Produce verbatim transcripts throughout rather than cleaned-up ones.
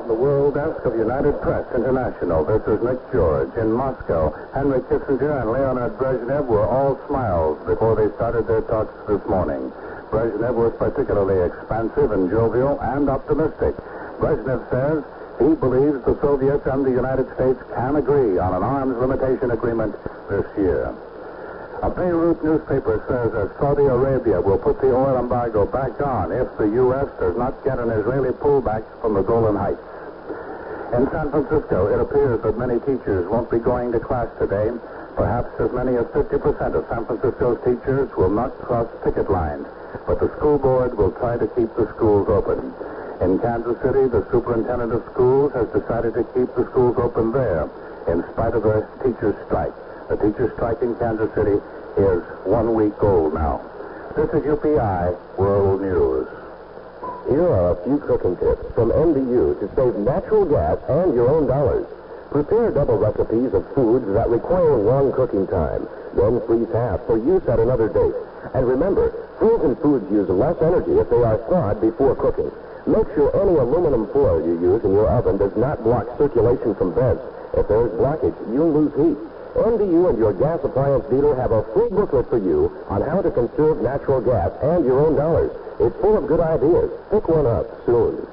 From the World Desk of United Press International, this is Nick George. In Moscow, Henry Kissinger and Leonid Brezhnev were all smiles before they started their talks this morning. Brezhnev was particularly expansive and jovial and optimistic. Brezhnev says he believes the Soviets and the United States can agree on an arms limitation agreement this year. A Beirut newspaper says that Saudi Arabia will put the oil embargo back on if the U S does not get an Israeli pullback from the Golan Heights. In San Francisco, it appears that many teachers won't be going to class today. Perhaps as many as fifty percent of San Francisco's teachers will not cross picket lines, but the school board will try to keep the schools open. In Kansas City, the superintendent of schools has decided to keep the schools open there in spite of a teachers' strike. The teachers' strike in Kansas City is one week old now. This is U P I World News. Here are a few cooking tips from N B U to save natural gas and your own dollars. Prepare double recipes of foods that require long cooking time. Then freeze half for use at another date. And remember, frozen foods use less energy if they are thawed before cooking. Make sure any aluminum foil you use in your oven does not block circulation from vents. If there is blockage, you'll lose heat. N B U and your gas appliance dealer have a free booklet for you on how to conserve natural gas and your own dollars. It's full of good ideas. Pick one up soon.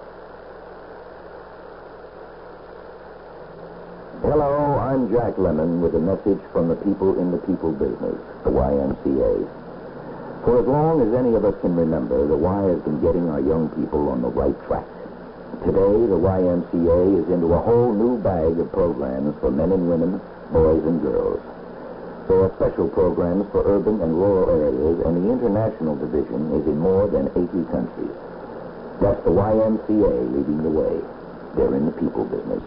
Hello, I'm Jack Lemmon with a message from the people in the people business, the Y M C A. For as long as any of us can remember, the Y has been getting our young people on the right track. Today, the Y M C A is into a whole new bag of programs for men and women, boys and girls. There are special programs for urban and rural areas, and the international division is in more than eighty countries. That's the Y M C A leading the way. They're in the people business.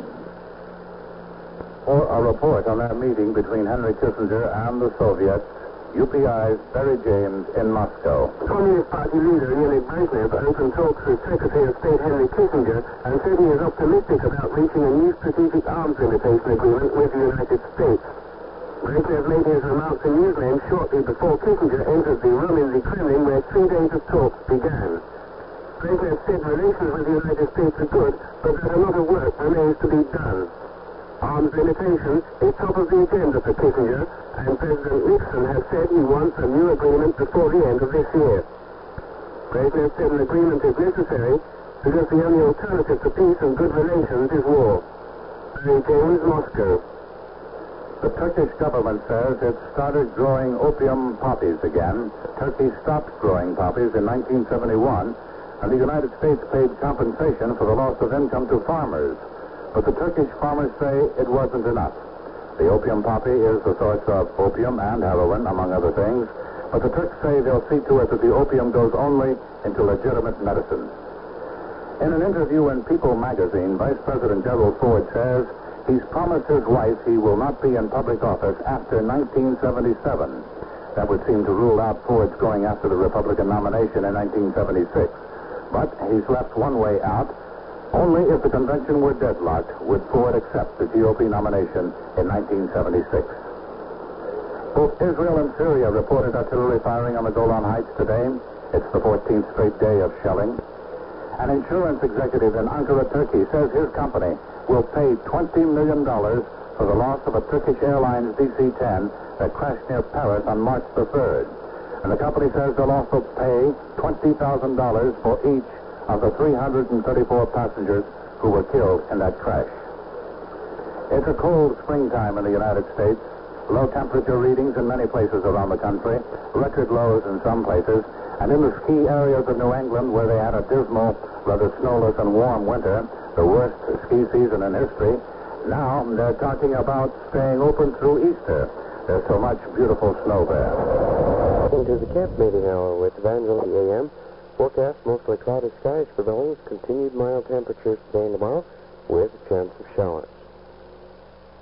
For a report on that meeting between Henry Kissinger and the Soviets, U P I's Barry James in Moscow. Communist Party leader Leonid Brezhnev opened talks with Secretary of State Henry Kissinger and said he is optimistic about reaching a new strategic arms limitation agreement with the United States. Brezhnev made his remarks in Newsland shortly before Kissinger entered the room in the Kremlin where three days of talks began. Brezhnev said relations with the United States are good, but that a lot of work remains to be done. Arms limitation is top of the agenda for Kissinger, and President Nixon has said he wants a new agreement before the end of this year. Brezhnev said an agreement is necessary because the only alternative to peace and good relations is war. Barry James, Moscow. The Turkish government says it started growing opium poppies again. Turkey stopped growing poppies in nineteen seventy-one, and the United States paid compensation for the loss of income to farmers. But the Turkish farmers say it wasn't enough. The opium poppy is the source of opium and heroin, among other things, but the Turks say they'll see to it that the opium goes only into legitimate medicine. In an interview in People magazine, Vice President Gerald Ford says he's promised his wife he will not be in public office after nineteen seventy-seven. That would seem to rule out Ford's going after the Republican nomination in nineteen seventy-six. But he's left one way out. Only if the convention were deadlocked would Ford accept the G O P nomination in nineteen seventy-six. Both Israel and Syria reported artillery firing on the Golan Heights today. It's the fourteenth straight day of shelling. An insurance executive in Ankara, Turkey, says his company will pay twenty million dollars for the loss of a Turkish Airlines D C ten that crashed near Paris on March the third. And the company says they'll also pay twenty thousand dollars for each of the three hundred thirty-four passengers who were killed in that crash. It's a cold springtime in the United States. Low temperature readings in many places around the country, record lows in some places, and in the ski areas of New England where they had a dismal, rather snowless and warm winter, the worst ski season in history, now they're talking about staying open through Easter. There's so much beautiful snow there. Into the camp meeting hour with Evangeline A M. Forecast mostly cloudy skies for Billings, continued mild temperatures today and tomorrow with a chance of showers.